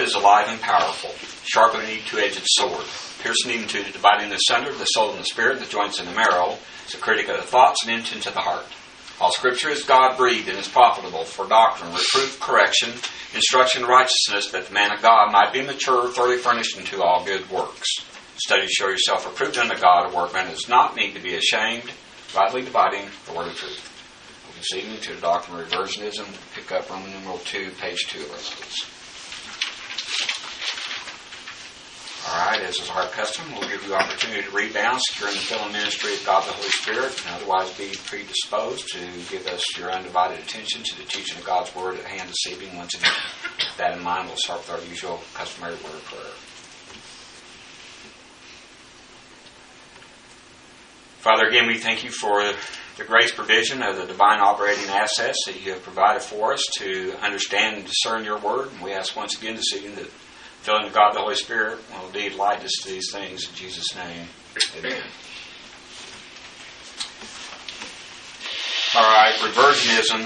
is alive and powerful, sharper than any two-edged sword, piercing even to dividing asunder the soul and the spirit, the joints and the marrow, is a critic of the thoughts and intents of the heart. All Scripture is God-breathed and is profitable for doctrine, reproof, correction, instruction in righteousness, that the man of God might be mature, thoroughly furnished unto all good works. Study to show yourself approved unto God, a workman who does not need to be ashamed, rightly dividing the word of truth. This evening to the doctrine of reversionism, pick up Roman numeral 2, page 2 of us, please. Alright, as is our custom, we'll give you opportunity to rebound, securing the filling ministry of God the Holy Spirit, and otherwise be predisposed to give us your undivided attention to the teaching of God's Word at hand this evening. Once again, with that in mind, we'll start with our usual customary word of prayer. Father, again, we thank you for the grace provision of the divine operating assets that you have provided for us to understand and discern your Word. And we ask once again this evening that filling of God the Holy Spirit will indeed light us to these things. In Jesus' name, amen. All right, reversionism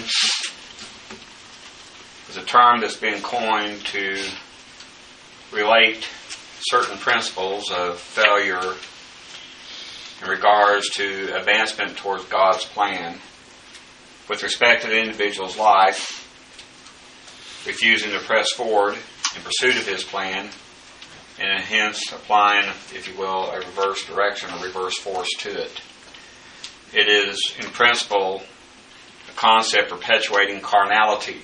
is a term that's been coined to relate certain principles of failure in regards to advancement towards God's plan with respect to the individual's life, refusing to press forward in pursuit of his plan, and hence applying, if you will, a reverse direction or reverse force to it. It is, in principle, a concept perpetuating carnality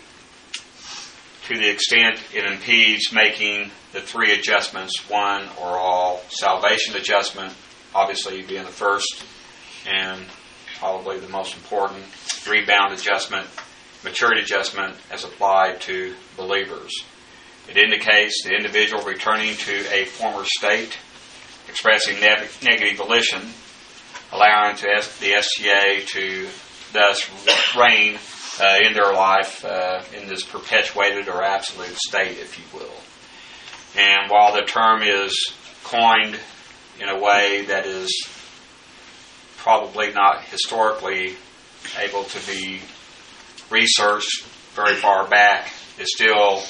to the extent it impedes making the three adjustments, one or all: salvation adjustment, obviously being the first and probably the most important, rebound adjustment, maturity adjustment as applied to believers. It indicates the individual returning to a former state, expressing negative volition, allowing the STA to thus reign in their life in this perpetuated or absolute state, if you will. And while the term is coined in a way that is probably not historically able to be researched very far back, it still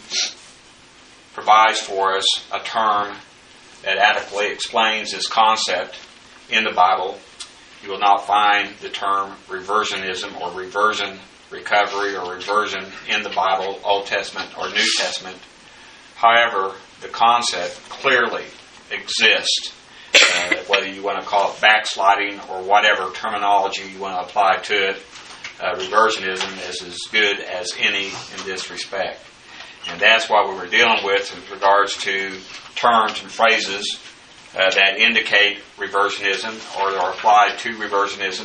provides for us a term that adequately explains this concept in the Bible. You will not find the term reversionism or reversion recovery or reversion in the Bible, Old Testament or New Testament. However, the concept clearly exists, whether you want to call it backsliding or whatever terminology you want to apply to it. Reversionism is as good as any in this respect. And that's what we were dealing with in regards to terms and phrases that indicate reversionism or are applied to reversionism.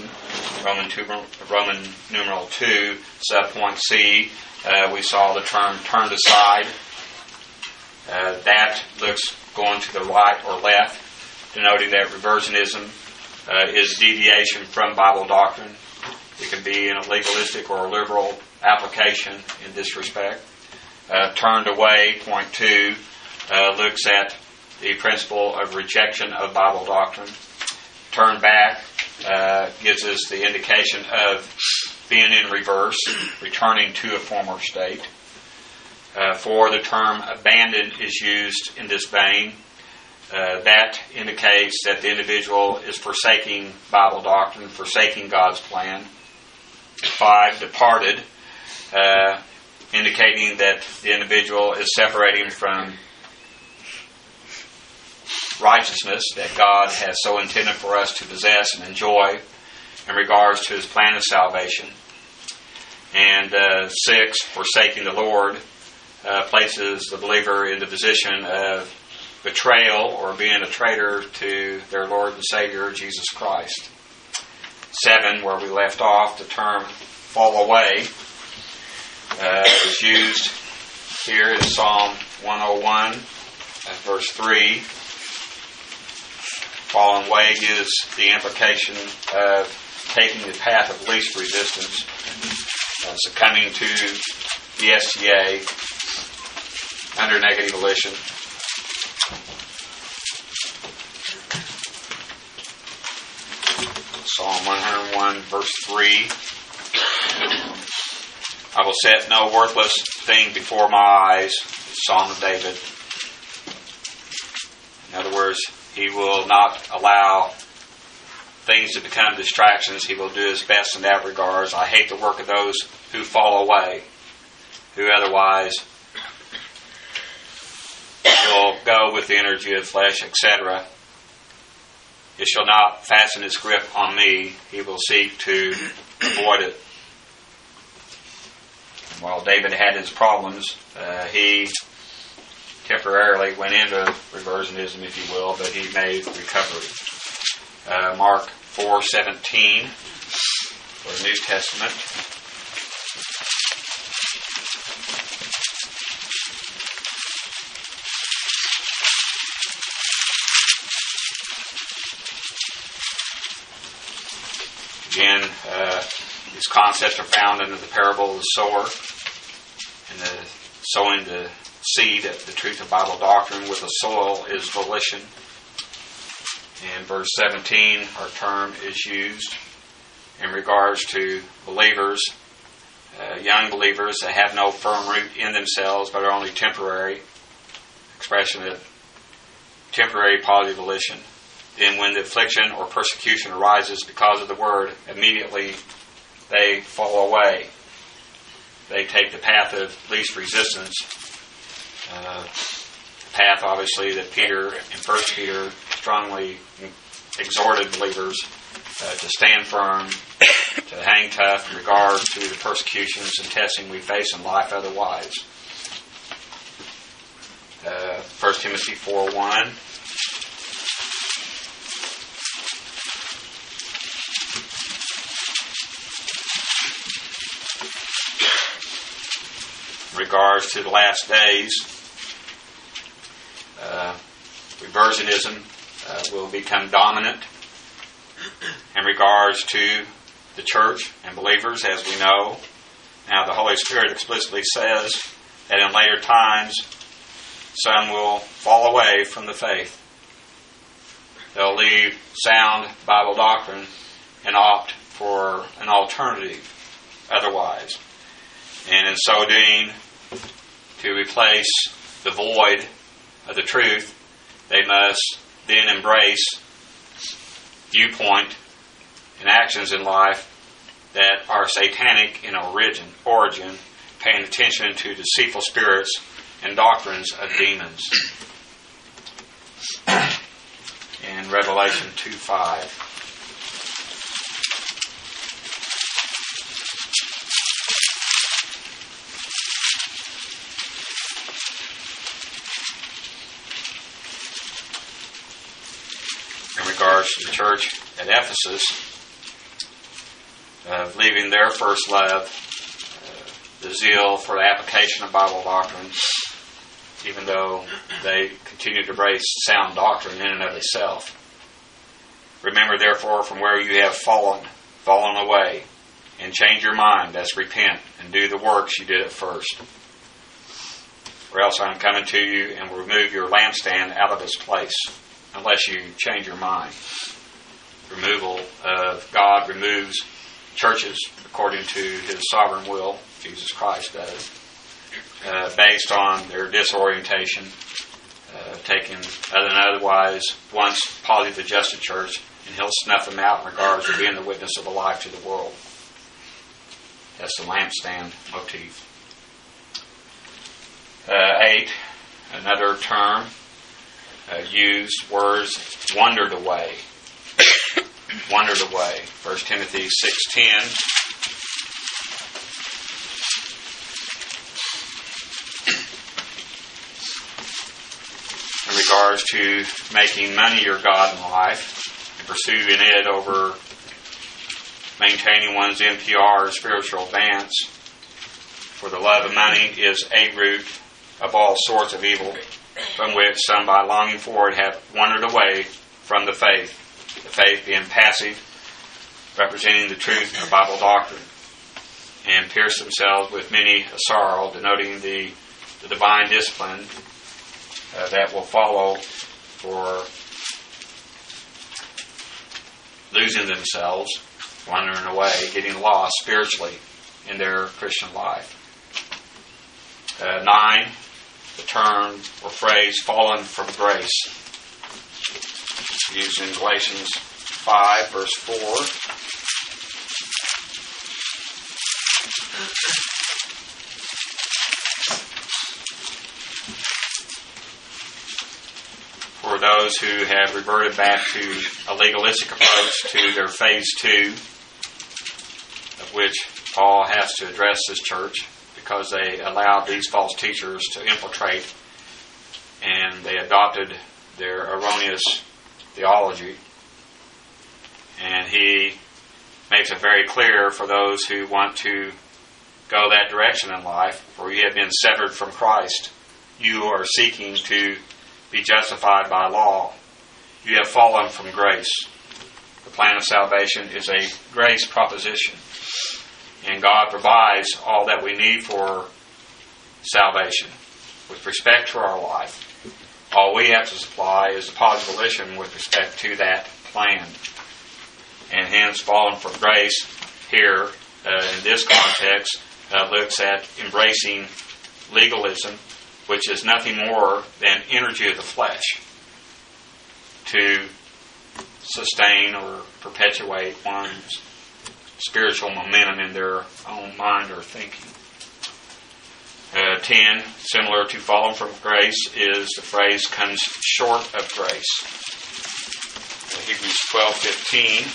Roman numeral 2, subpoint C, we saw the term turned aside. That looks going to the right or left, denoting that reversionism is deviation from Bible doctrine. It can be in a legalistic or a liberal application in this respect. Turned away, point 2, looks at the principle of rejection of Bible doctrine. Turned back gives us the indication of being in reverse, returning to a former state. For the term abandoned is used in this vein. That indicates that the individual is forsaking Bible doctrine, forsaking God's plan. 5, departed, indicating that the individual is separating from righteousness that God has so intended for us to possess and enjoy in regards to His plan of salvation. And 6, forsaking the Lord, places the believer in the position of betrayal or being a traitor to their Lord and Savior, Jesus Christ. 7, where we left off, the term fall away is used here in Psalm 101, verse 3. Falling away gives the implication of taking the path of least resistance, succumbing to the STA under negative volition. Psalm 101, verse 3. I will set no worthless thing before my eyes. Psalm of David. In other words, he will not allow things to become distractions. He will do his best in that regards. I hate the work of those who fall away, who otherwise will go with the energy of the flesh, etc. It shall not fasten its grip on me. He will seek to avoid it. While David had his problems, he temporarily went into reversionism, if you will, but he made recovery. Mark 4:17 for the New Testament. Again, these concepts are found in the parable of the sower and the sowing the seed, the truth of Bible doctrine with the soil is volition. In verse 17, our term is used in regards to believers, young believers that have no firm root in themselves but are only temporary, expression of temporary positive volition. Then when the affliction or persecution arises because of the word, immediately they fall away. They take the path of least resistance. The path, obviously, that Peter in 1 Peter strongly exhorted believers to stand firm, to hang tough in regard to the persecutions and testing we face in life otherwise. 1 Timothy 4:1. In regards to the last days, reversionism will become dominant in regards to the church and believers, as we know. Now, the Holy Spirit explicitly says that in later times, some will fall away from the faith. They'll leave sound Bible doctrine and opt for an alternative otherwise. And in so doing, to replace the void of the truth, they must then embrace viewpoint and actions in life that are satanic in origin, paying attention to deceitful spirits and doctrines of demons. In Revelation 2:5. In regards to the church at Ephesus, leaving their first love, the zeal for the application of Bible doctrine, even though they continue to embrace sound doctrine in and of itself. Remember, therefore, from where you have fallen away, and change your mind, that's repent, and do the works you did at first. Or else I'm coming to you and will remove your lampstand out of its place, unless you change your mind. Removal of God removes churches according to His sovereign will, Jesus Christ does, based on their disorientation, taking otherwise once positive adjusted church, and He'll snuff them out in regards to being the witness of a life to the world. That's the lampstand motif. 8, another term used, words wandered away. Wandered away. 1 Timothy 6:10. In regards to making money your God in life and pursuing it over maintaining one's NPR or spiritual advance, for the love of money is a root of all sorts of evil, from which some by longing for it have wandered away from the faith being passive, representing the truth of Bible doctrine, and pierced themselves with many a sorrow, denoting the divine discipline that will follow for losing themselves, wandering away, getting lost spiritually. in their Christian life. 9, the term or phrase fallen from grace, used in Galatians 5, verse 4. For those who have reverted back to a legalistic approach to their phase 2, of which Paul has to address this church, because they allowed these false teachers to infiltrate and they adopted their erroneous theology. And he makes it very clear for those who want to go that direction in life, for you have been severed from Christ. You are seeking to be justified by law. You have fallen from grace. The plan of salvation is a grace proposition. And God provides all that we need for salvation with respect to our life. All we have to supply is a positive volition with respect to that plan. And hence, fallen from grace here in this context looks at embracing legalism, which is nothing more than energy of the flesh to sustain or perpetuate one's spiritual momentum in their own mind or thinking. 10, similar to fallen from grace, is the phrase comes short of grace. Hebrews 12:15.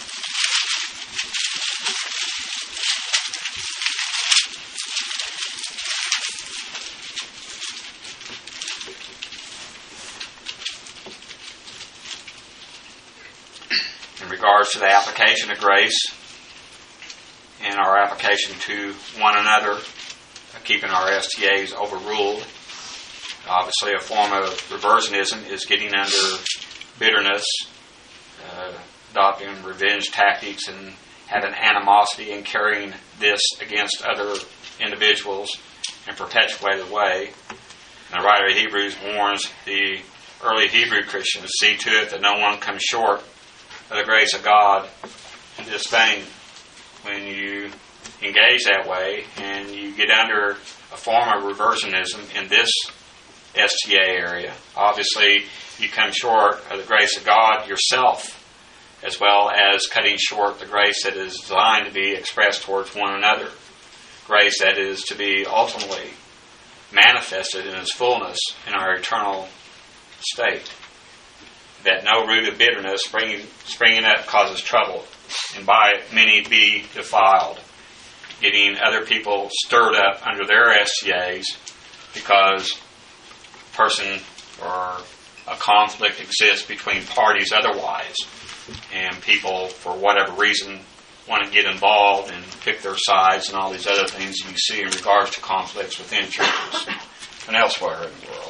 In regards to the application of grace and our application to one another, keeping our STAs overruled. Obviously, a form of reversionism is getting under bitterness, adopting revenge tactics, and having animosity and carrying this against other individuals in perpetuated way. And the writer of Hebrews warns the early Hebrew Christians, see to it that no one comes short of the grace of God in this vein. When you engage that way and you get under a form of reversionism in this STA area, obviously you come short of the grace of God yourself, as well as cutting short the grace that is designed to be expressed towards one another. Grace that is to be ultimately manifested in its fullness in our eternal state. That no root of bitterness springing up causes trouble, and by it many be defiled, getting other people stirred up under their STAs because a person or a conflict exists between parties otherwise, and people, for whatever reason, want to get involved and pick their sides and all these other things you see in regards to conflicts within churches and elsewhere in the world.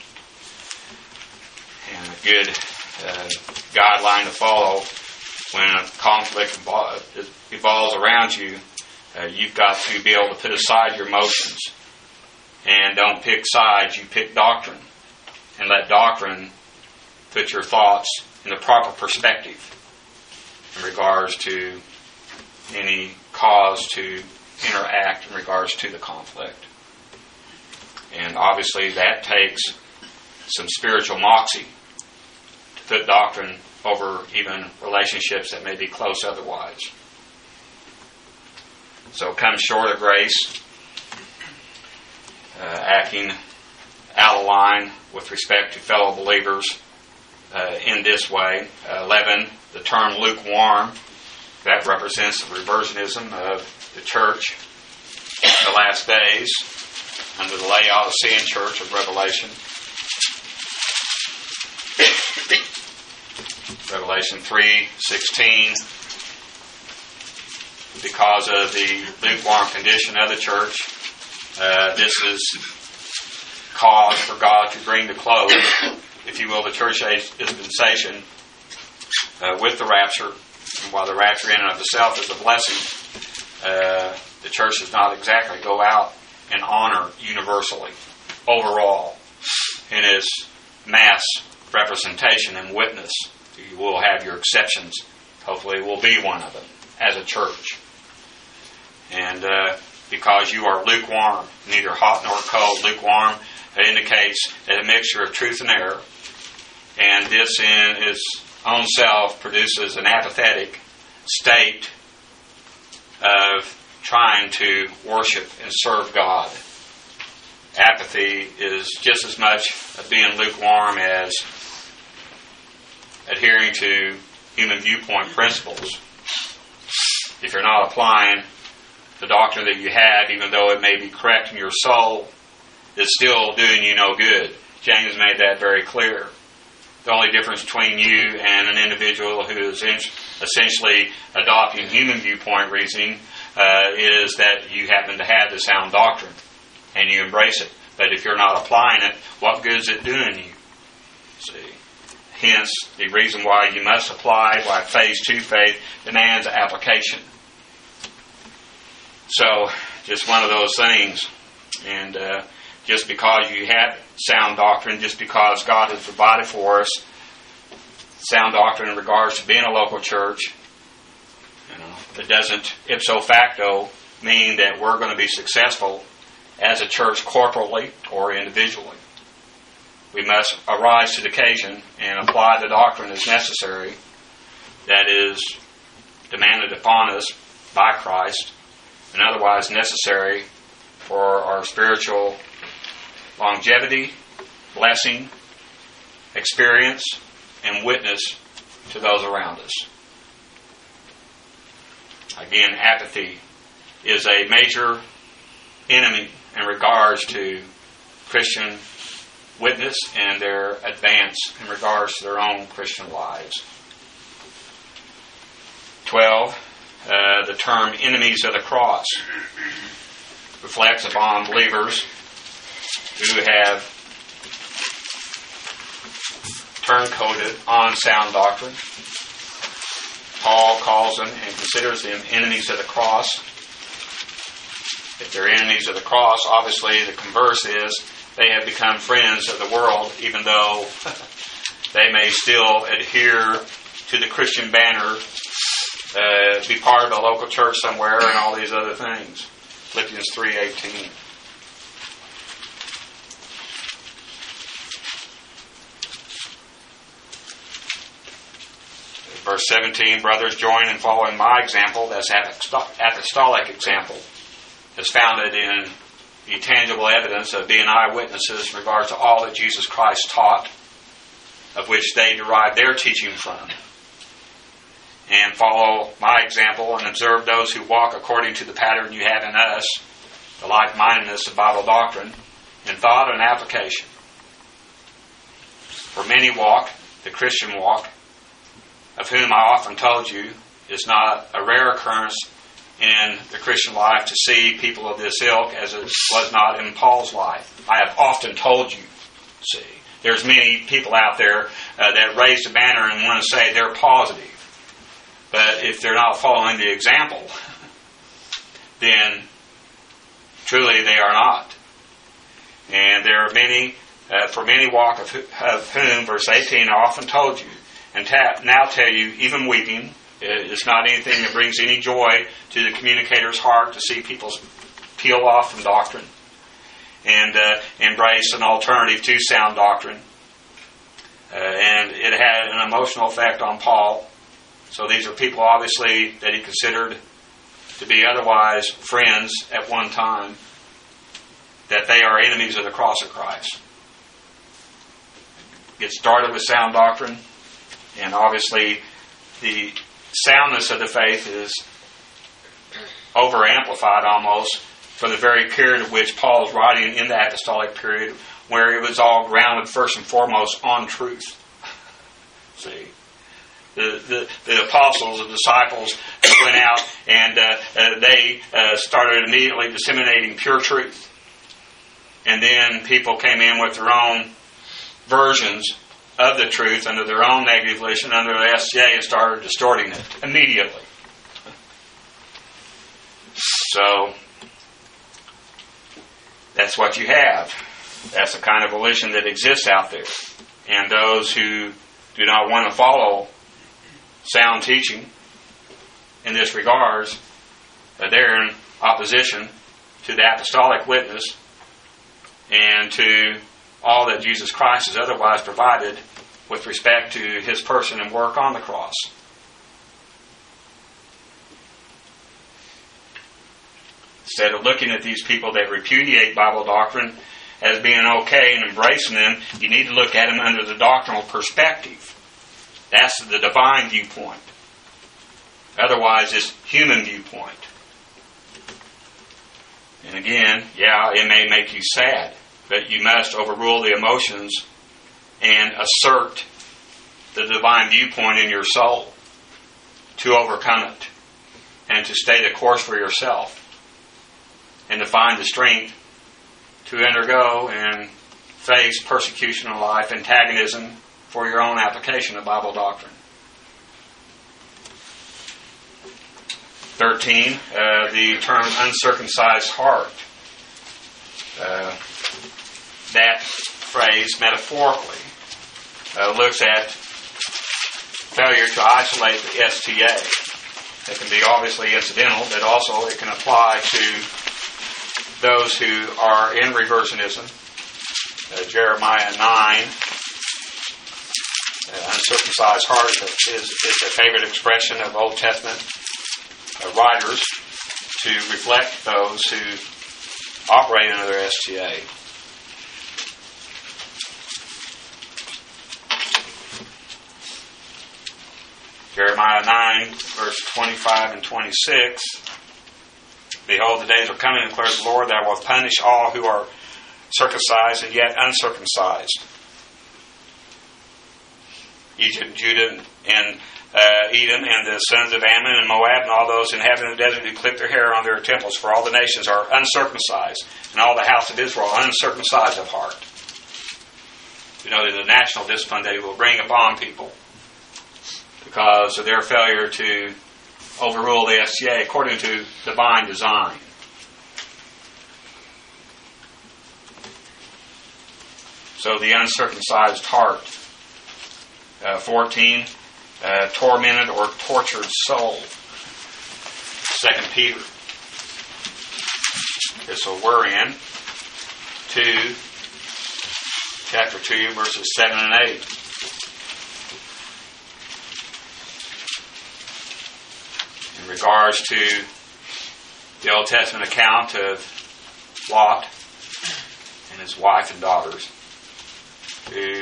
And a good guideline to follow when a conflict evolves around you, you've got to be able to put aside your emotions and don't pick sides, you pick doctrine, and let doctrine put your thoughts in the proper perspective in regards to any cause to interact in regards to the conflict. And obviously that takes some spiritual moxie to put doctrine over even relationships that may be close otherwise. So come short of grace, acting out of line with respect to fellow believers in this way. 11, the term lukewarm, that represents the reversionism of the church in the last days under the Laodicean church of Revelation. Revelation 3:16, because of the lukewarm condition of the church, this is cause for God to bring to close, if you will, the church age dispensation with the rapture. And while the rapture in and of itself is a blessing, the church does not exactly go out and honor universally, overall, in its mass representation and witness. You will have your exceptions. Hopefully we'll be one of them as a church. And because you are lukewarm, neither hot nor cold, lukewarm indicates a mixture of truth and error. And this in its own self produces an apathetic state of trying to worship and serve God. Apathy is just as much of being lukewarm as adhering to human viewpoint principles. If you're not applying the doctrine that you have, even though it may be correct in your soul, it's still doing you no good. James made that very clear. The only difference between you and an individual who is essentially adopting human viewpoint reasoning is that you happen to have the sound doctrine and you embrace it. But if you're not applying it, what good is it doing you? See? Hence, the reason why you must apply, why phase 2 faith demands application. So, just one of those things. And just because you have sound doctrine, just because God has provided for us sound doctrine in regards to being a local church, it doesn't ipso facto mean that we're going to be successful as a church corporately or individually. We must arise to the occasion and apply the doctrine as necessary that is demanded upon us by Christ and otherwise necessary for our spiritual longevity, blessing, experience, and witness to those around us. Again, apathy is a major enemy in regards to Christian witness and their advance in regards to their own Christian lives. 12, the term enemies of the cross reflects upon believers who have turncoated on sound doctrine. Paul calls them and considers them enemies of the cross. If they're enemies of the cross, obviously the converse is they have become friends of the world, even though they may still adhere to the Christian banner, be part of a local church somewhere, and all these other things. Philippians 3:18. Verse 17, brothers, join in following my example. That's apostolic example. It's founded in the tangible evidence of being eyewitnesses in regard to all that Jesus Christ taught, of which they derive their teaching from. And follow my example and observe those who walk according to the pattern you have in us, the like-mindedness of Bible doctrine, in thought and application. For many walk, the Christian walk, of whom I often told you, is not a rare occurrence in the Christian life to see people of this ilk, as it was not in Paul's life. I have often told you, see, there's many people out there that raise the banner and want to say they're positive. But if they're not following the example, then truly they are not. And there are many, for many walk of whom, verse 18, I often told you, and now tell you, even weeping, it's not anything that brings any joy to the communicator's heart to see people peel off from doctrine and embrace an alternative to sound doctrine. And it had an emotional effect on Paul. So these are people, obviously, that he considered to be otherwise friends at one time, that they are enemies of the cross of Christ. Get started with sound doctrine, and obviously the soundness of the faith is over-amplified almost for the very period of which Paul is writing in the apostolic period, where it was all grounded first and foremost on truth. See? The apostles, the disciples went out and they started immediately disseminating pure truth. And then people came in with their own versions of the truth under their own negative volition, under the SJ, and started distorting it immediately. So, that's what you have. That's the kind of volition that exists out there. And those who do not want to follow sound teaching in this regards they're in opposition to the apostolic witness and to all that Jesus Christ has otherwise provided with respect to His person and work on the cross. Instead of looking at these people that repudiate Bible doctrine as being okay and embracing them, you need to look at them under the doctrinal perspective. That's the divine viewpoint. Otherwise, it's human viewpoint. And again, yeah, it may make you sad, but you must overrule the emotions and assert the divine viewpoint in your soul to overcome it and to stay the course for yourself and to find the strength to undergo and face persecution in life, antagonism for your own application of Bible doctrine. 13, the term uncircumcised heart. That phrase metaphorically looks at failure to isolate the STA. It can be obviously incidental, but also it can apply to those who are in reversionism. Jeremiah 9, uncircumcised heart is a favorite expression of Old Testament writers to reflect those who operate under their STA. Jeremiah 9, verse 25 and 26. Behold, the days are coming, declares the Lord, that I will punish all who are circumcised and yet uncircumcised. Egypt, Judah, and Edom, and the sons of Ammon and Moab, and all those inhabiting the desert who clip their hair on their temples, for all the nations are uncircumcised, and all the house of Israel uncircumcised of heart. You know, there's a national discipline that He will bring upon people because of their failure to overrule the STA according to divine design. So the uncircumcised heart. 14, tormented or tortured soul. 2 Peter. This will we're in. Chapter 2, verses 7 and 8. In regards to the Old Testament account of Lot and his wife and daughters, who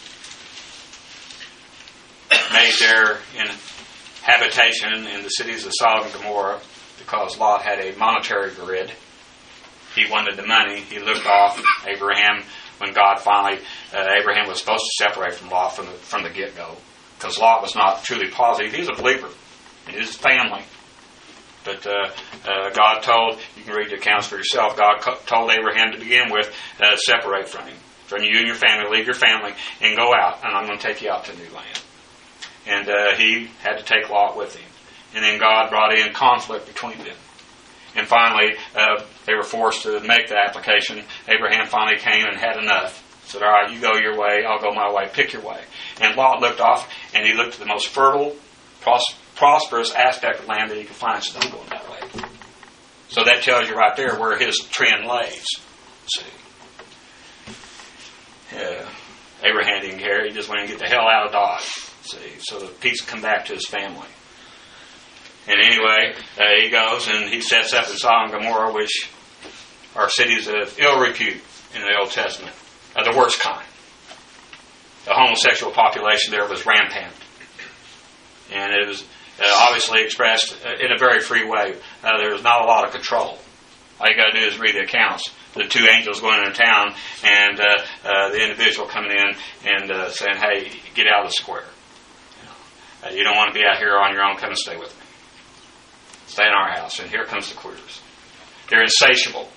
made their habitation in the cities of Sodom and Gomorrah because Lot had a monetary grid. He wanted the money. He looked off Abraham when God finally, Abraham was supposed to separate from Lot from the get-go, because Lot was not truly positive. He was a believer in his family. But God told, you can read the accounts for yourself, God told Abraham to begin with, separate from him, from you and your family, leave your family, and go out, and I'm going to take you out to a new land. And he had to take Lot with him. And then God brought in conflict between them. And finally, they were forced to make the application. Abraham finally came and had enough. Said, all right, you go your way, I'll go my way, pick your way. And Lot looked off, and he looked at the most fertile, prosperous aspect of land that he could find. So I'm going that way. So that tells you right there where his trend lays. See? Abraham didn't care. He just went and get the hell out of Dodge. See? So the peace come back to his family. And anyway, he goes and he sets up in Sodom and Gomorrah, which are cities of ill repute in the Old Testament, of the worst kind. The homosexual population there was rampant. And it was obviously expressed in a very free way. There was not a lot of control. All you got to do is read the accounts. The two angels going into town and the individual coming in and saying, hey, get out of the square. You don't want to be out here on your own. Come and stay with me. Stay in our house. And here comes the queers. They're insatiable.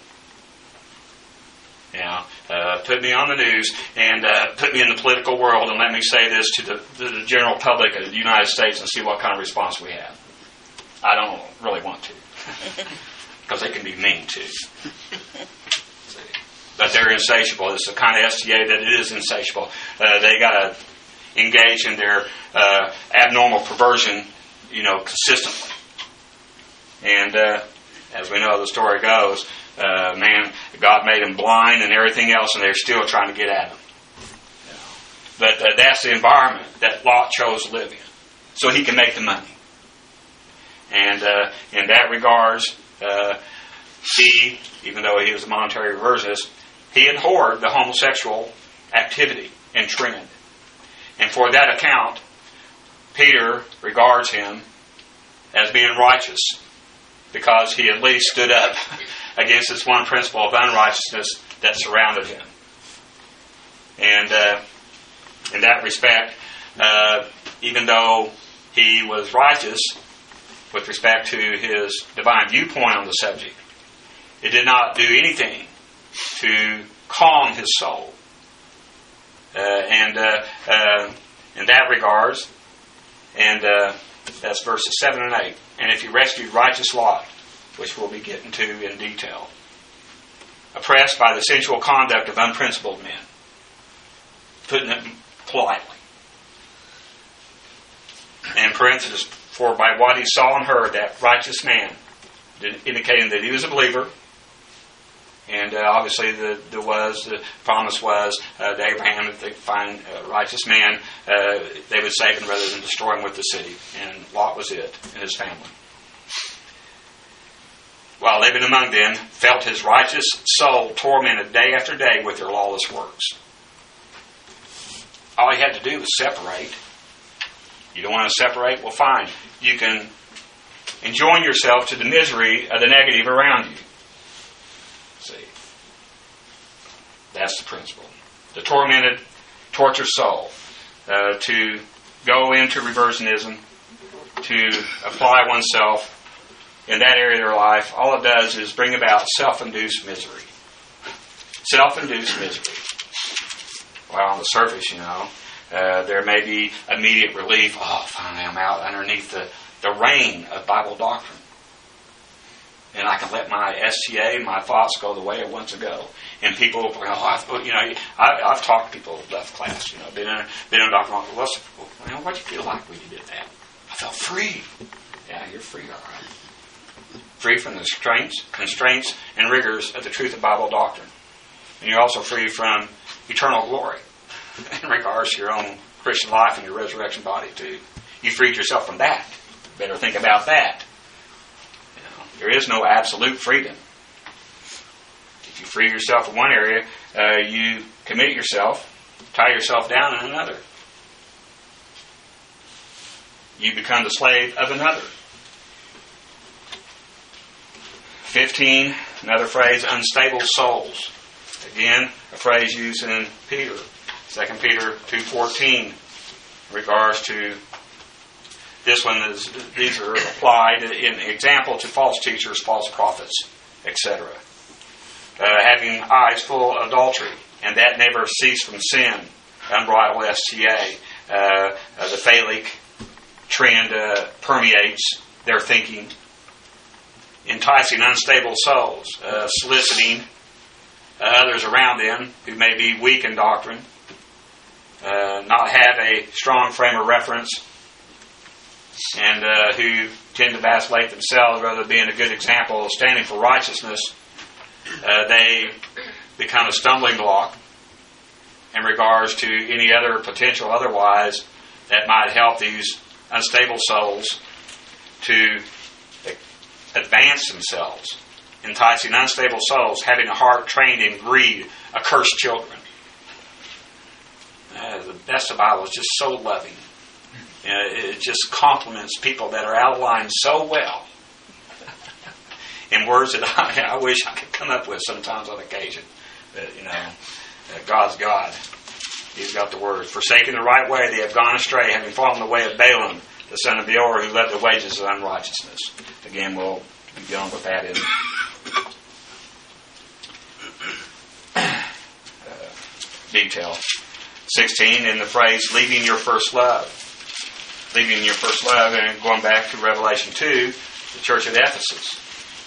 Put me on the news and put me in the political world and let me say this to the general public of the United States and see what kind of response we have. I don't really want to. Because they can be mean too. But they're insatiable. It's the kind of STA that it is insatiable. They got to engage in their abnormal perversion, consistently. And as we know the story goes, God made him blind and everything else, and they're still trying to get at him. But that's the environment that Lot chose to live in, so he can make the money. And in that regards, he, even though he was a monetary reversionist, he abhorred the homosexual activity and trend. And for that account, Peter regards him as being righteous, because he at least stood up against this one principle of unrighteousness that surrounded him. And in that respect, even though he was righteous with respect to his divine viewpoint on the subject, it did not do anything to calm his soul. In that regards, and that's verses 7 and 8. And if you rescued righteous Lot, which we'll be getting to in detail, oppressed by the sensual conduct of unprincipled men, putting it politely. In parentheses, for by what he saw and heard, that righteous man, indicating that he was a believer. And obviously the promise was to Abraham, if they find a righteous man, they would save him rather than destroy him with the city. And Lot was it, and his family. While living among them, felt his righteous soul tormented day after day with their lawless works. All he had to do was separate. You don't want to separate? Well, fine. You can enjoin yourself to the misery of the negative around you. See, that's the principle. The tormented, tortured soul. To go into reversionism, to apply oneself in that area of their life, all it does is bring about self-induced misery. Self-induced misery. Well, on the surface, there may be immediate relief. Oh, finally I'm out underneath the reign of Bible doctrine. And I can let my STA, my thoughts go the way it wants to go. And people, I've talked to people who left class, been in doctrine. What did you feel like when you did that? I felt free. Yeah, you're free, all right. Free from the constraints and rigors of the truth of Bible doctrine. And you're also free from eternal glory in regards to your own Christian life and your resurrection body too. You freed yourself from that. Better think about that. There is no absolute freedom. If you free yourself from one area, you commit yourself, tie yourself down in another. You become the slave of another. 15, another phrase, unstable souls. Again, a phrase used in Peter, 2 Peter 2:14, in regards to this one. These are applied in example to false teachers, false prophets, etc. Having eyes full of adultery, and that never cease from sin, unbridled STA. The phallic trend permeates their thinking. Enticing unstable souls, soliciting others around them who may be weak in doctrine, not have a strong frame of reference, and who tend to vacillate themselves rather than being a good example of standing for righteousness. They become a stumbling block in regards to any other potential otherwise that might help these unstable souls to advance themselves. Enticing unstable souls, having a heart trained in greed, accursed children. The best of Bible is just so loving. It just compliments people that are outlined so well in words that I wish I could come up with sometimes on occasion. But, God's God. He's got the words. Forsaking the right way, they have gone astray, having fallen the way of Balaam, the son of Beor, who led the wages of unrighteousness. Again, we'll be dealing with that in detail. 16, in the phrase, leaving your first love. Leaving your first love, and going back to Revelation 2, the church at Ephesus.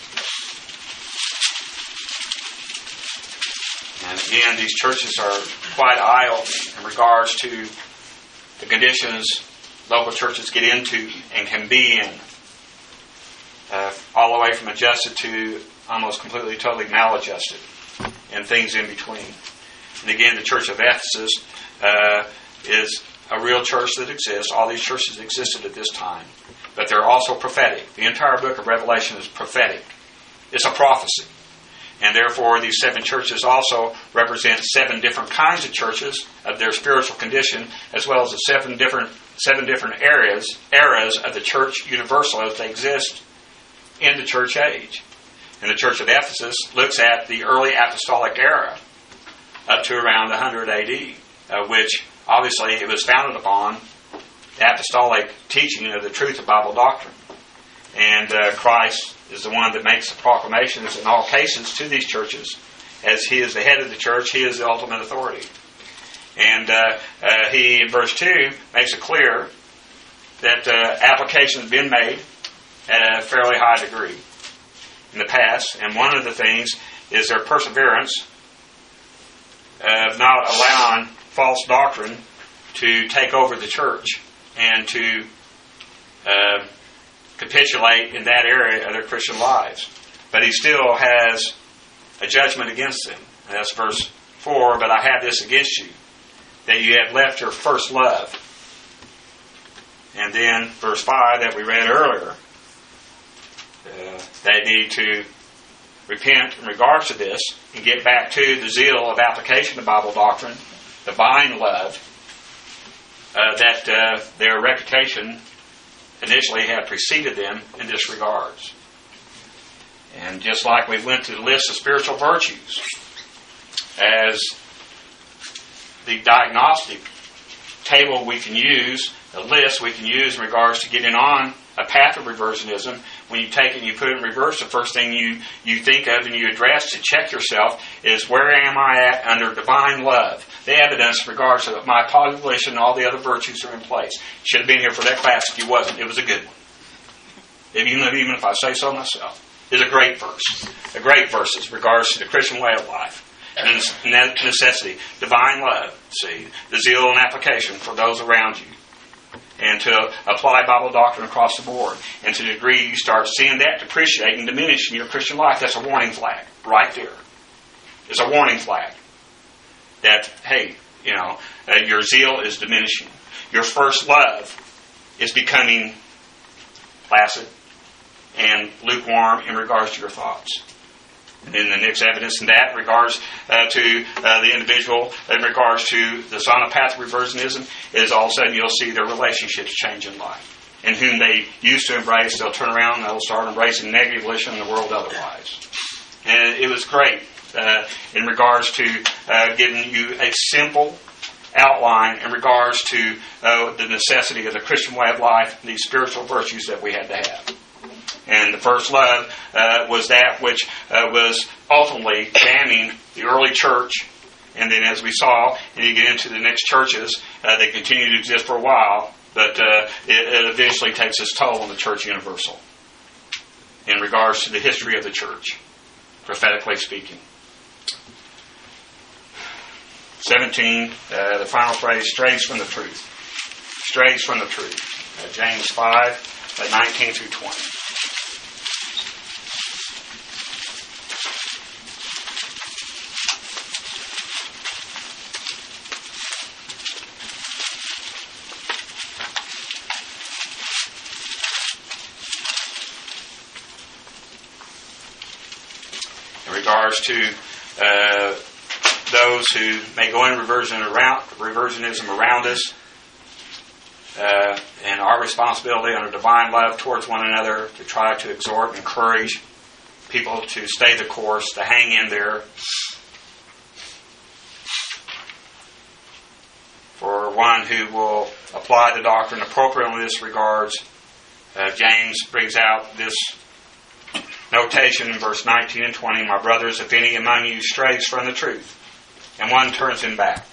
And again, these churches are quite eye-opening in regards to the conditions local churches get into and can be in. All all the way from adjusted to almost completely, totally maladjusted, and things in between. And again, the church of Ephesus is a real church that exists. All these churches existed at this time. But they're also prophetic. The entire book of Revelation is prophetic. It's a prophecy. And therefore, these 7 churches also represent 7 different kinds of churches of their spiritual condition, as well as the 7 different eras of the church universal as they exist in the church age. And the church of Ephesus looks at the early apostolic era up to around 100 AD, which obviously it was founded upon the apostolic teaching of the truth of Bible doctrine. And Christ is the one that makes the proclamations in all cases to these churches. As He is the head of the church, He is the ultimate authority. And He, in verse 2, makes it clear that application has been made at a fairly high degree in the past. And one of the things is their perseverance of not allowing false doctrine to take over the church and to capitulate in that area of their Christian lives. But He still has a judgment against them. And that's verse 4, but I have this against you, that you have left your first love. And then verse 5 that we read earlier, they need to repent in regards to this and get back to the zeal of application of Bible doctrine, the buying love, that their reputation initially had preceded them in this regards. And just like we went through the list of spiritual virtues as the diagnostic table we can use, the list we can use in regards to getting on a path of reversionism, when you take it and you put it in reverse, the first thing you think of and you address to check yourself is, where am I at under divine love? The evidence in regards to my positive and all the other virtues are in place. Should have been here for that class if you wasn't. It was a good one. Even if I say so myself. It's a great verse. A great verse in regards to the Christian way of life. And necessity. Divine love. See, the zeal and application for those around you. And to apply Bible doctrine across the board. And to the degree you start seeing that depreciate and diminish in your Christian life, that's a warning flag right there. It's a warning flag that, hey, your zeal is diminishing. Your first love is becoming placid and lukewarm in regards to your thoughts. And then the next evidence in that regards to the individual, in regards to the on the path of reversionism, is all of a sudden you'll see their relationships change in life. And whom they used to embrace, they'll turn around and they'll start embracing negative volition in the world otherwise. And it was great in regards to giving you a simple outline in regards to the necessity of the Christian way of life, these spiritual virtues that we had to have. And the first love was that which was ultimately damning the early church. And then as we saw, and you get into the next churches, they continue to exist for a while, but it eventually takes its toll on the church universal in regards to the history of the church, prophetically speaking. 17, the final phrase, strays from the truth. Strays from the truth. James 5, 19 through 20. In regards to those who may go in reversionism around us, and our responsibility under divine love towards one another to try to exhort and encourage people to stay the course, to hang in there. For one who will apply the doctrine appropriately in this regards, James brings out this notation in verse 19 and 20, my brothers, if any among you strays from the truth, and one turns him back,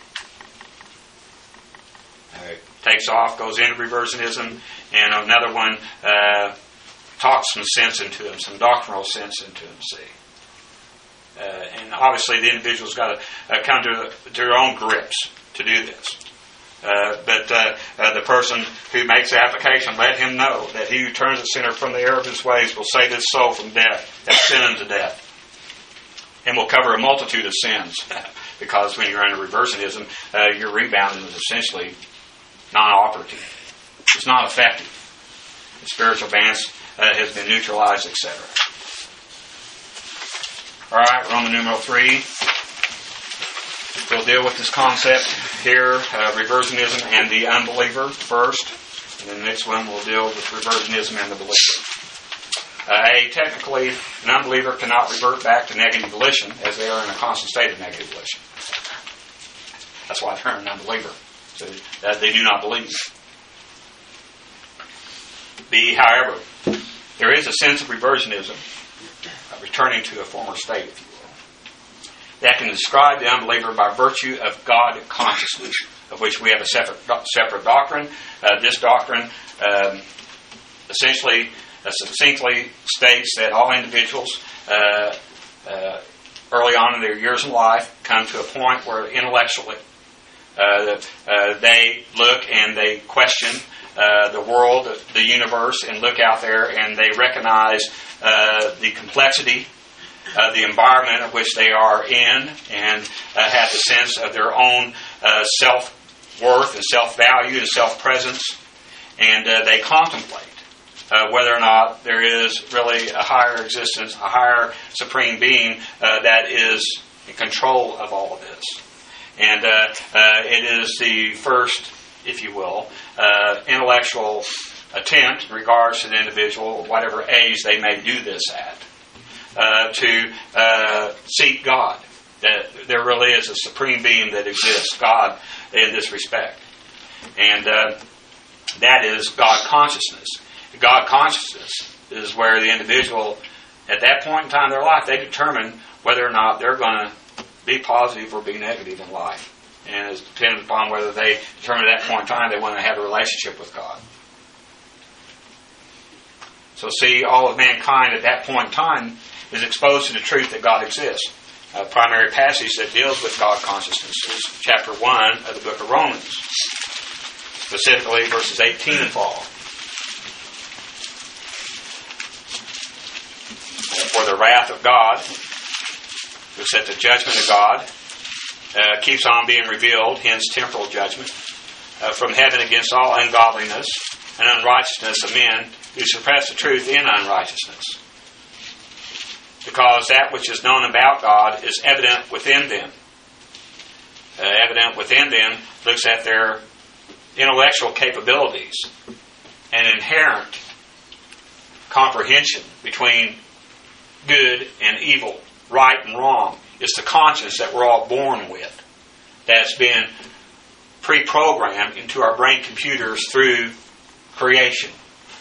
takes off, goes into reversionism, and another one talks some sense into him, some doctrinal sense into him, see. And obviously the individual's got to come to their own grips to do this. But the person who makes the application, let him know that he who turns the sinner from the error of his ways will save his soul from death, that sin unto death, and will cover a multitude of sins. Because when you're under reversionism, your rebounding is essentially non-operative. It's not effective. The spiritual advance has been neutralized, etc. All right, Roman numeral 3. We'll deal with this concept here, reversionism and the unbeliever first. And then the next one we'll deal with reversionism and the believer. Technically, an unbeliever cannot revert back to negative volition as they are in a constant state of negative volition. That's why they're an unbeliever. So that they do not believe. However, there is a sense of reversionism, returning to a former state, if you will, that can describe the unbeliever by virtue of God consciousness, of which we have a separate doctrine. This doctrine essentially, succinctly states that all individuals early on in their years in life come to a point where intellectually they look and they question the world, the universe, and look out there and they recognize the complexity of the environment in which they are in, and have the sense of their own self-worth and self-value and self-presence, and they contemplate whether or not there is really a higher existence, a higher supreme being that is in control of all of this. And it is the first, if you will, intellectual attempt in regards to the individual, whatever age they may do this at, to seek God. That there really is a supreme being that exists, God, in this respect. And that is God consciousness. God consciousness is where the individual, at that point in time in their life, they determine whether or not they're going to be positive or be negative in life. And it's dependent upon whether they determine at that point in time they want to have a relationship with God. So see, all of mankind at that point in time is exposed to the truth that God exists. A primary passage that deals with God consciousness is chapter 1 of the book of Romans, specifically verses 18 and following. For the wrath of God, looks at the judgment of God, keeps on being revealed, hence temporal judgment, from heaven against all ungodliness and unrighteousness of men who suppress the truth in unrighteousness. Because that which is known about God is evident within them. Evident within them looks at their intellectual capabilities and inherent comprehension between good and evil, right and wrong. It's the conscience that we're all born with that's been pre-programmed into our brain computers through creation.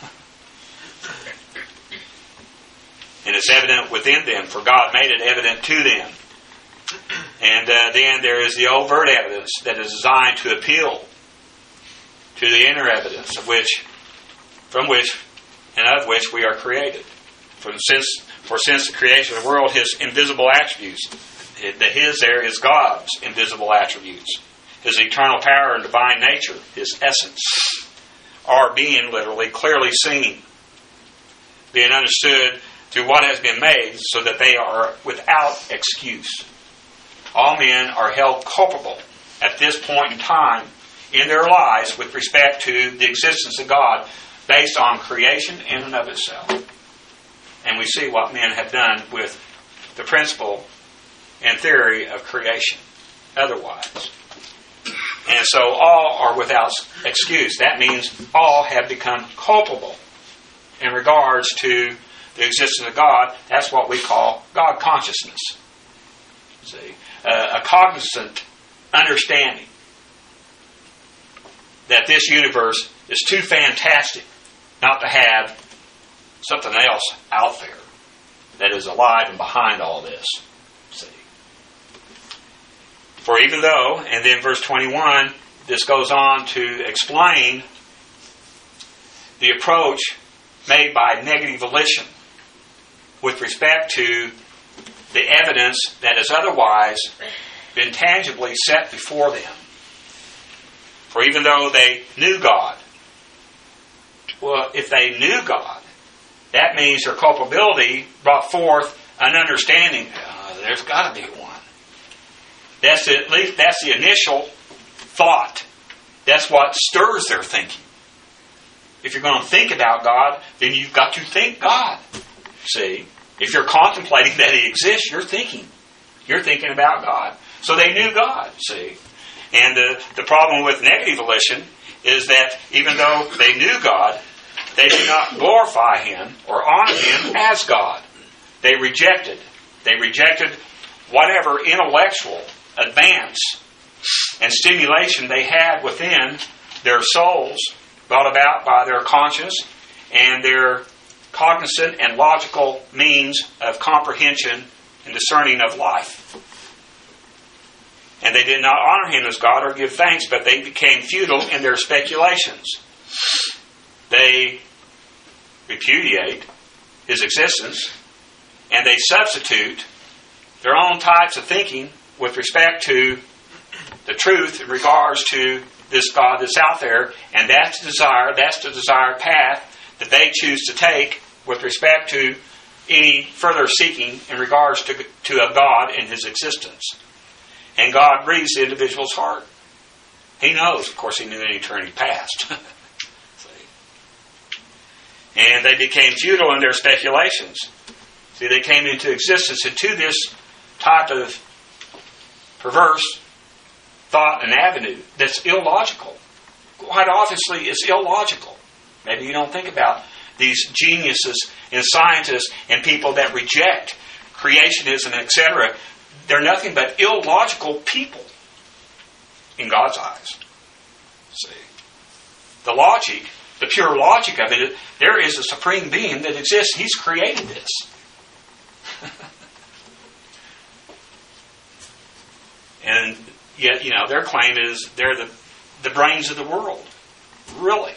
And it's evident within them, for God made it evident to them. And then there is the overt evidence that is designed to appeal to the inner evidence from which we are created. For since the creation of the world, His invisible attributes, His there is God's invisible attributes, His eternal power and divine nature, His essence, are being literally clearly seen, being understood through what has been made, so that they are without excuse. All men are held culpable at this point in time in their lives with respect to the existence of God based on creation in and of itself. And we see what men have done with the principle and theory of creation otherwise. And so all are without excuse. That means all have become culpable in regards to the existence of God. That's what we call God consciousness. See, a cognizant understanding that this universe is too fantastic not to have something else out there that is alive and behind all this. See, for even though, and then verse 21, this goes on to explain the approach made by negative volition with respect to the evidence that has otherwise been tangibly set before them. For even though they knew God, well, if they knew God, that means their culpability brought forth an understanding. There's got to be one. At least that's the initial thought. That's what stirs their thinking. If you're going to think about God, then you've got to think God. See? If you're contemplating that He exists, you're thinking. You're thinking about God. So they knew God, see? And the problem with negative volition is that even though they knew God, they did not glorify Him or honor Him as God. They rejected whatever intellectual advance and stimulation they had within their souls, brought about by their conscience and their cognizant and logical means of comprehension and discerning of life. And they did not honor Him as God or give thanks, but they became futile in their speculations. They repudiate His existence, and they substitute their own types of thinking with respect to the truth in regards to this God that's out there, and that's the desired path that they choose to take with respect to any further seeking in regards to a God and His existence. And God reads the individual's heart. He knows, of course, He knew in eternity past. And they became futile in their speculations. See, they came into existence into this type of perverse thought and avenue that's illogical. Quite obviously, it's illogical. Maybe you don't think about these geniuses and scientists and people that reject creationism, etc. They're nothing but illogical people in God's eyes. See, the logic, the pure logic of it, there is a supreme being that exists. He's created this. And yet, their claim is they're the brains of the world. Really.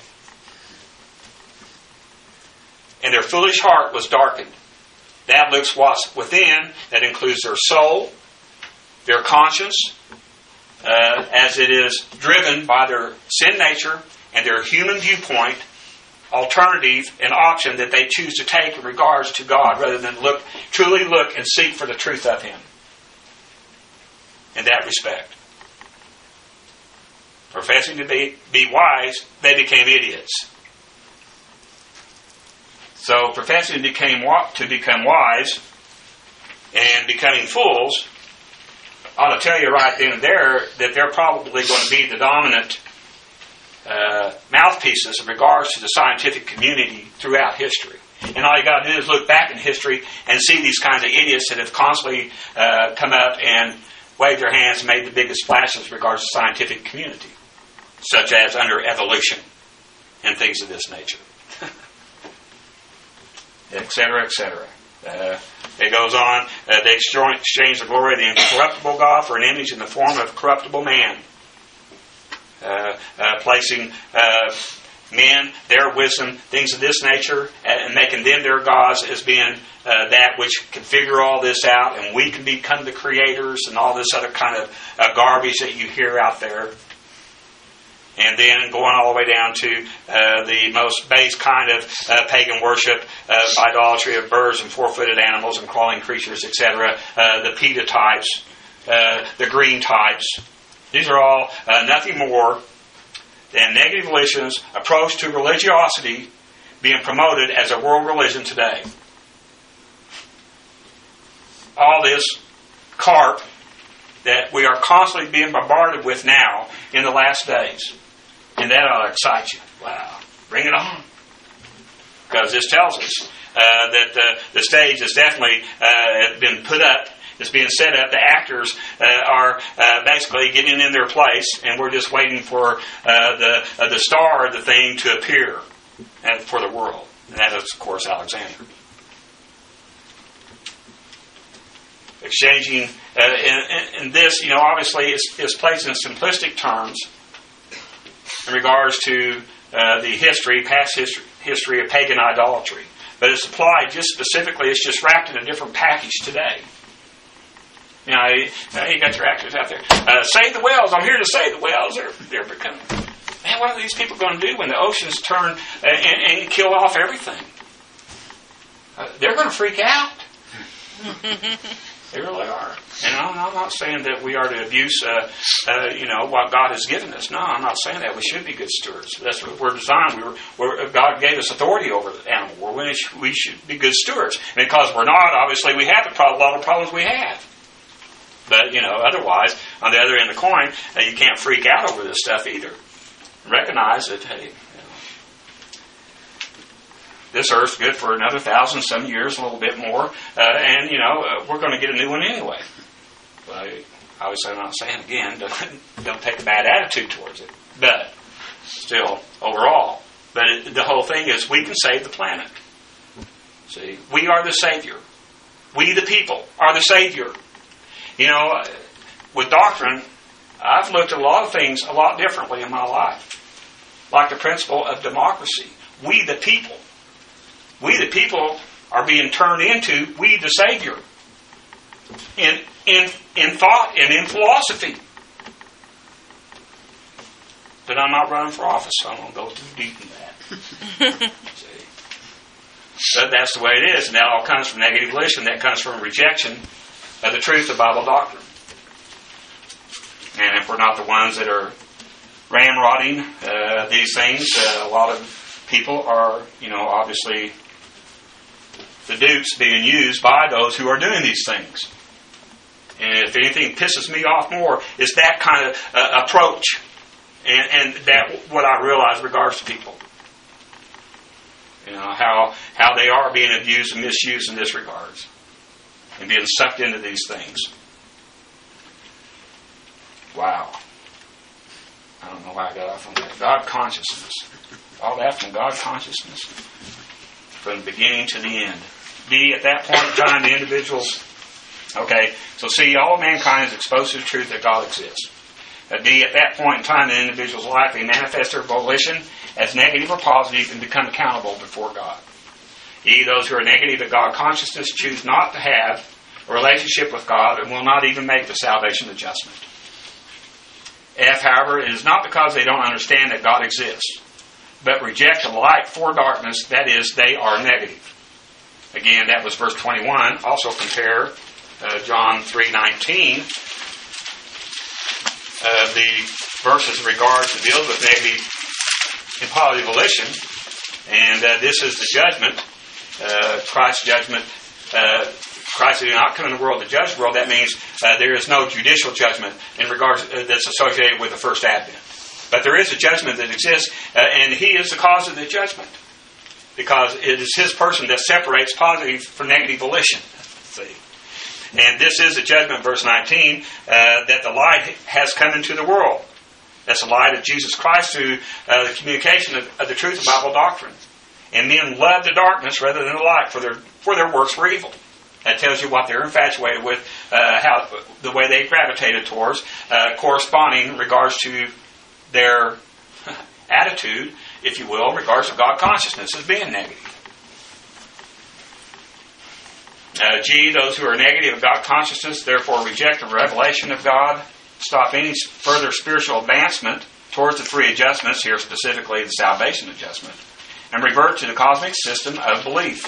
And their foolish heart was darkened. That looks what's within. That includes their soul, their conscience, as it is driven by their sin nature and their human viewpoint, alternative and option that they choose to take in regards to God, rather than truly look and seek for the truth of Him. In that respect. Professing to be wise, they became idiots. So, professing to become wise and becoming fools ought to tell you right then and there that they're probably going to be the dominant mouthpieces in regards to the scientific community throughout history. And all you got to do is look back in history and see these kinds of idiots that have constantly come up and waved their hands and made the biggest splashes in regards to the scientific community, such as under evolution and things of this nature. Etc., etc. It goes on, they exchange the glory of the incorruptible God for an image in the form of corruptible man. Placing men, their wisdom, things of this nature, and making them their gods as being that which can figure all this out, and we can become the creators, and all this other kind of garbage that you hear out there. And then going all the way down to the most base kind of pagan worship, idolatry of birds and four-footed animals and crawling creatures, etc. The PETA types, the green types. These are all nothing more than negative volition's approach to religiosity being promoted as a world religion today. All this carp that we are constantly being bombarded with now in the last days. And that ought to excite you. Wow. Bring it on. Because this tells us that the stage is definitely been put up. It's being set up. The actors are basically getting in their place, and we're just waiting for the star of the thing to appear for the world. And that is, of course, Alexander. Exchanging, in this, obviously, is placed in simplistic terms in regards to the past history of pagan idolatry. But it's applied just specifically, it's just wrapped in a different package today. You got your actors out there. Save the whales. I'm here to save the whales. They're becoming man, what are these people going to do when the oceans turn and kill off everything? They're going to freak out. They really are. And I'm not saying that we are to abuse, what God has given us. No, I'm not saying that. We should be good stewards. That's what we're designed. God gave us authority over the animal. We should be good stewards. And because we're not, obviously, we have a lot of problems we have. But, otherwise, on the other end of the coin, you can't freak out over this stuff either. Recognize that, hey, this earth's good for another 1,000 some years, a little bit more, and we're going to get a new one anyway. But obviously, I'm not saying again, don't take a bad attitude towards it. But still, overall, the whole thing is we can save the planet. See, we are the Savior. We, the people, are the Savior. With doctrine, I've looked at a lot of things a lot differently in my life, like the principle of democracy. We, the people. We, the people, are being turned into we, the Savior, in thought and in philosophy. But I'm not running for office, so I won't go too deep in that. See? But that's the way it is, and that all comes from negative volition. That comes from rejection of the truth of Bible doctrine. And if we're not the ones that are ramrodding these things, a lot of people are, obviously the dupes being used by those who are doing these things. And if anything pisses me off more, it's that kind of approach. And that what I realize in regards to people. How they are being abused and misused in this regards. And being sucked into these things. Wow. I don't know why I got off on that. God consciousness. All that from God consciousness. From the beginning to the end. D, at that point in time, the individuals... Okay, so C, all mankind is exposed to the truth that God exists. D, at that point in time in the individual's life, they manifest their volition as negative or positive and become accountable before God. E, those who are negative of God consciousness choose not to have a relationship with God and will not even make the salvation adjustment. F, however, it is not because they don't understand that God exists, but reject the light for darkness, that is, they are negative. Again, that was verse 21. Also compare John 3:19. The verses in regards to deals with negative and positive volition. And this is the judgment. Christ's judgment. Christ did not come in the world to judge the world. That means there is no judicial judgment in regards that's associated with the first advent. But there is a judgment that exists, and He is the cause of the judgment. Because it is His person that separates positive from negative volition. See? And this is the judgment, verse 19, that the light has come into the world. That's the light of Jesus Christ through the communication of the truth of Bible doctrine. And men love the darkness rather than the light, for their works were evil. That tells you what they're infatuated with, how the way they gravitated towards, corresponding in regards to their attitude, if you will, in regards to God consciousness as being negative. G, those who are negative of God consciousness therefore reject the revelation of God, stop any further spiritual advancement towards the three adjustments, here specifically the salvation adjustment, and revert to the cosmic system of belief.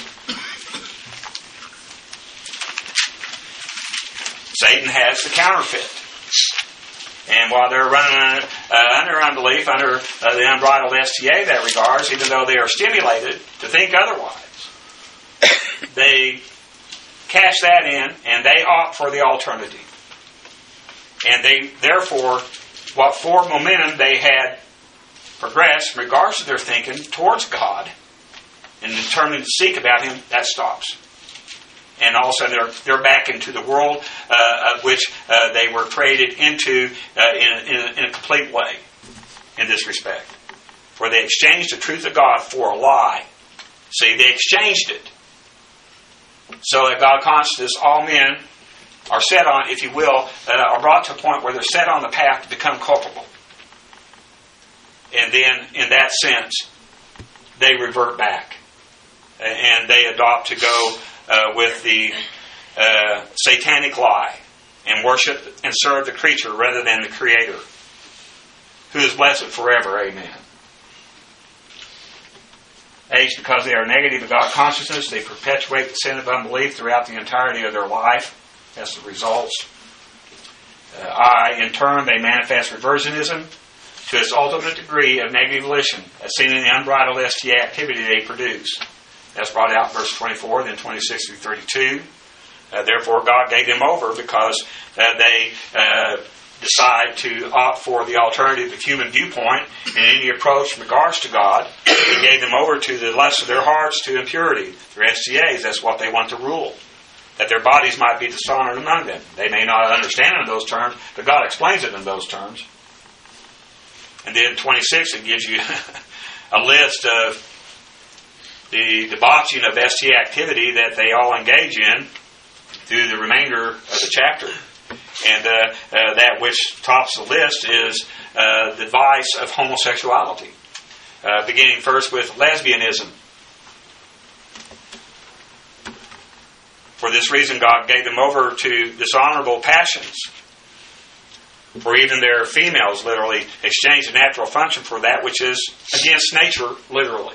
Satan has the counterfeit. And while they're running under unbelief, under the unbridled STA in that regards, even though they are stimulated to think otherwise, they cash that in and they opt for the alternative. And they, therefore, what forward momentum they had progressed in regards to their thinking towards God and determined to seek about Him, that stops. And also they're back into the world of which they were created into in a complete way in this respect. Where they exchanged the truth of God for a lie. See, they exchanged it. So that God consciousness, all men are set on, if you will, are brought to a point where they're set on the path to become culpable. And then, in that sense, they revert back. And they adopt to go with the satanic lie and worship and serve the creature rather than the Creator. who is blessed forever. Amen. H, because they are negative of God consciousness, they perpetuate the sin of unbelief throughout the entirety of their life. That's the results. I, in turn, they manifest reversionism to its ultimate degree of negative volition, as seen in the unbridled STA activity they produce. That's brought out in verse 24, then 26 through 32. Therefore, God gave them over because they decide to opt for the alternative of human viewpoint in any approach in regards to God. He gave them over to the lust of their hearts, to impurity. Their STAs, that's what they want to rule. That their bodies might be dishonored among them. They may not understand it in those terms, but God explains it in those terms. And then 26, it gives you a list of the debauching of STA activity that they all engage in through the remainder of the chapter. And that which tops the list is the vice of homosexuality. Beginning first with lesbianism. For this reason, God gave them over to dishonorable passions. For even their females literally exchange the natural function for that which is against nature, literally.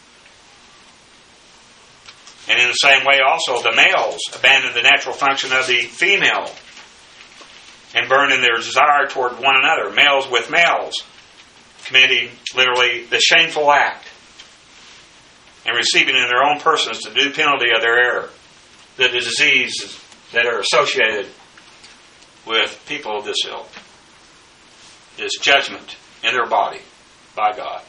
And in the same way also, the males abandon the natural function of the female and burn in their desire toward one another, males with males, committing literally the shameful act and receiving in their own persons the due penalty of their error, the diseases that are associated with people of this ilk, this judgment in their body by God.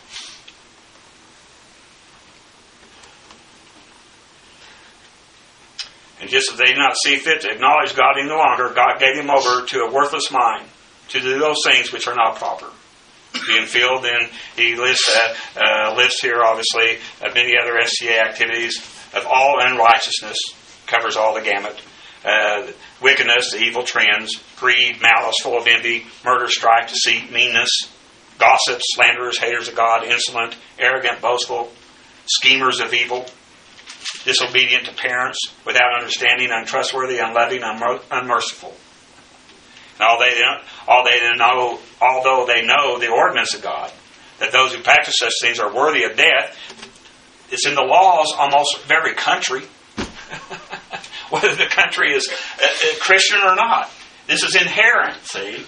And just as they did not see fit to acknowledge God any longer, God gave them over to a worthless mind, to do those things which are not proper. Being filled, then he lists here, obviously, many other STA activities of all unrighteousness, covers all the gamut. Wickedness, the evil trends, greed, malice, full of envy, murder, strife, deceit, meanness, gossips, slanderers, haters of God, insolent, arrogant, boastful, schemers of evil, disobedient to parents, without understanding, untrustworthy, unloving, unmerciful. And although they know the ordinance of God, that those who practice such things are worthy of death, it's in the laws almost of every country, whether the country is Christian or not. This is inherent, see.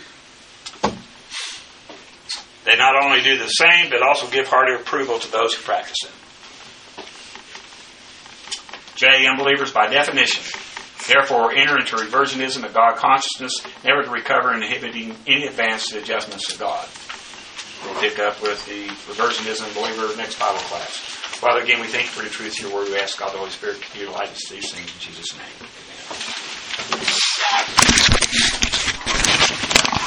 They not only do the same, but also give hearty approval to those who practice it. J, unbelievers by definition, therefore enter into reversionism of God consciousness, never to recover, inhibiting any advance to the adjustments of God. We'll pick up with the reversionism believer next Bible class. Father, again, we thank you for the truth of your word. We ask God the Holy Spirit to utilize these things in Jesus' name. Amen.